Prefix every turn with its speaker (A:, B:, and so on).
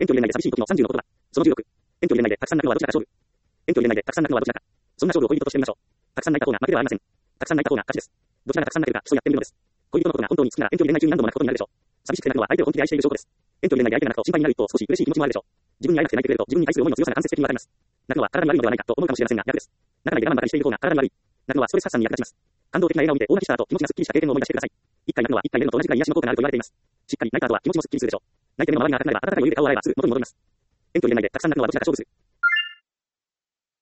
A: 遠距離恋愛で寂しい時の30の言葉。その16。遠距離恋愛でたくさん泣くのはどちらか勝負。遠距離恋愛でたくさん泣くのはどちらか。そんな勝負を恋人としてみましょう。たくさん泣いた方が負けではありません。たくさん泣いた方が勝ちです。どちらがたくさん泣けるか競い合ってみるのです。恋人のことが本当に好きなら遠距離恋愛中に何度も泣くことになるでしょう。寂しくて泣くのは相手を本気で愛している証拠です。遠距離恋愛で相手が泣くと心配になる一方、少し嬉しい気持ちもあるでしょう。自分に愛なくて泣いてくれると自分に対する思いの強さが間接的にわかります。泣くのは体に悪いのではないかと思うかもしれませんが逆です。泣かないで我慢ばかりしている方が体に悪い。泣くのはストレス発散に役立ちます。感動的な映画を見て大泣きした後、気持ちがすっきりした経験を思い出してください。一回泣くのは一回寝るのと同じくらい癒しの効果があると言われています。しっかり泣いた後は気持ちもすっきりするでしょう。泣いて目の周りが赤くなれば温かいお湯で顔を洗えばすぐ元に戻ります。遠距離恋愛でたくさん泣くのはどちらか勝負する。